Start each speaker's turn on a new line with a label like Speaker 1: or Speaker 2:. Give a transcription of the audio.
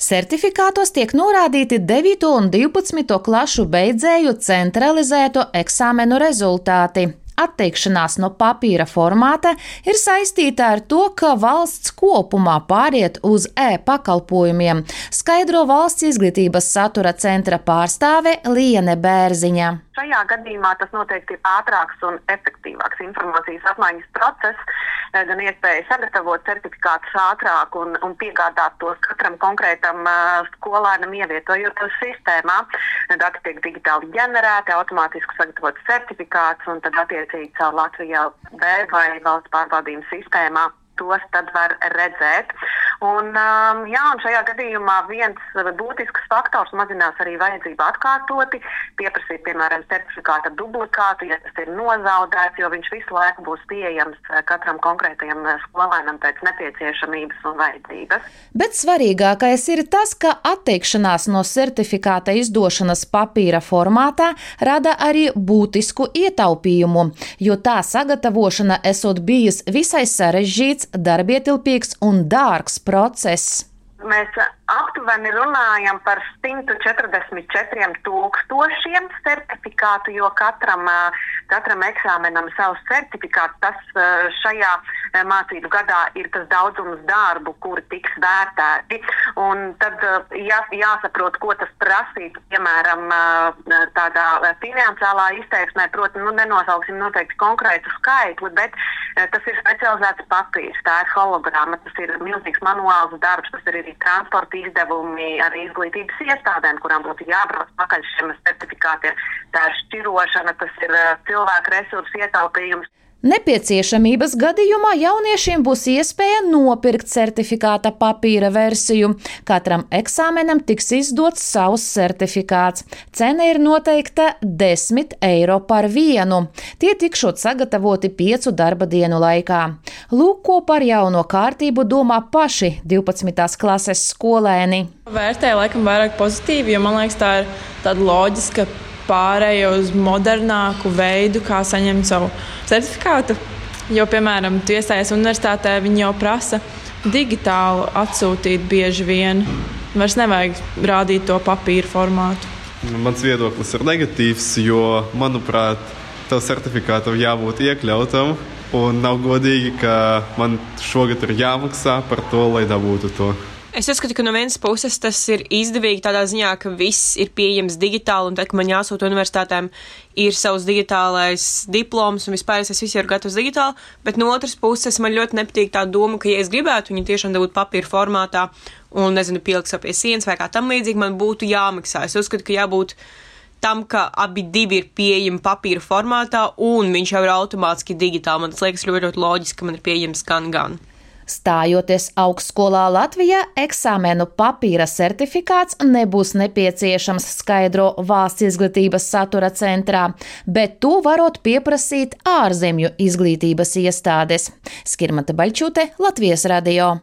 Speaker 1: Certifikātos tiek norādīti 9. un 12. klašu beidzēju centralizēto eksāmenu rezultāti. Atteikšanās no papīra formāta ir saistīta ar to, ka valsts kopumā pāriet uz e-pakalpojumiem, skaidro Valsts izglītības satura centra pārstāve Liene Bērziņa.
Speaker 2: Šajā gadījumā tas noteikti ir ātrāks un efektīvāks informācijas apmaiņas process, gan iespēja sagatavot certifikātus ātrāk un piegādāt tos katram konkrētam skolēnam, ievietojot to sistēmā. Dati tiek digitāli ģenerēti, automātiski sagatavot certifikātus un tad attiecīgi caur Latvijā web vai valsts pārbaudījuma sistēmā. Tos tad var redzēt. Un šajā gadījumā viens būtisks faktors mazinās arī vajadzību atkārtoti, pieprasīt, piemēram, certifikāta duplikātu, ja tas ir nozaudēts, jo viņš visu laiku būs pieejams katram konkrētajam skolēnam pēc nepieciešamības un vajadzības.
Speaker 1: Bet svarīgākais ir tas, ka atteikšanās no certifikāta izdošanas papīra formātā rada arī būtisku ietaupījumu, jo tā sagatavošana esot bijis visai sarežģīts, darbietilpīgs un dārgs process.
Speaker 2: Mēs aptuveni runājam par 144 000 certifikātu, jo katram eksāmenam savs certifikāts. Tas šajā mācību gadā ir tas daudzums darbu, kuri tiks vērtēti. Un tad jāsaprot, ko tas prasītu, piemēram, tādā finansiālā izteiksmē. Proti, nenosauksim noteikti konkrētu skaitli, bet tas ir specializēts papīrs, tā ir holograma, tas ir milzīgs manuāls darbs, tas ir arī transporta izdevumi ar izglītības iestādēm, kurām būtu jābrauc pakaļ šiem certifikātiem. Tā ir šķirošana, tas ir cilvēku resursu ietaupījums.
Speaker 1: Nepieciešamības gadījumā jauniešiem būs iespēja nopirkt certifikāta papīra versiju. Katram eksāmenam tiks izdots savs certifikāts. Cena ir noteikta 10 eiro par vienu. Tie tikšot sagatavoti 5 darba dienu laikā. Lūk, ko par jauno kārtību domā paši 12. klases skolēni.
Speaker 3: Vērtēju laikam vairāk pozitīvi, jo man liekas tā ir tāda loģiska pārēja uz modernāku veidu, kā saņemt savu certifikātu. Jo, piemēram, tu iestājies universitātē, viņi jau prasa digitāli atsūtīt bieži vien. Vairs nevajag rādīt to papīra formātu.
Speaker 4: Mans viedoklis ir negatīvs, jo, manuprāt, tev certifikātam jābūt iekļautam. Un nav godīgi, ka man šogad ir jāmaksā par to, lai dabūtu to.
Speaker 5: Es uzskatu, ka no vienas puses tas ir izdevīgi tādā ziņā, ka viss ir pieejams digitāli, un tad, kad man jāsūta universitātēm, ir savs digitālais diploms, un vispār es visu ir gatavs digitāli, bet no otras puses man ļoti nepatīk tā doma, ka, ja es gribētu viņu tiešām dabūt papīra formātā un, pielikt pie sienas vai kā tam līdzīgi, man būtu jāmaksā. Es uzskatu, ka jābūt tam, ka abi divi ir pieejami papīra formātā, un viņš jau ir automātiski digitāli. Man tas liekas ļoti loģiski, ka man ir pieejams gan.
Speaker 1: Stājoties augstskolā Latvijā, eksāmenu papīra certifikāts nebūs nepieciešams, skaidro Valsts izglītības satura centrā, bet to varot pieprasīt ārzemju izglītības iestādes. Skirmante Baļķute, Latvijas radio.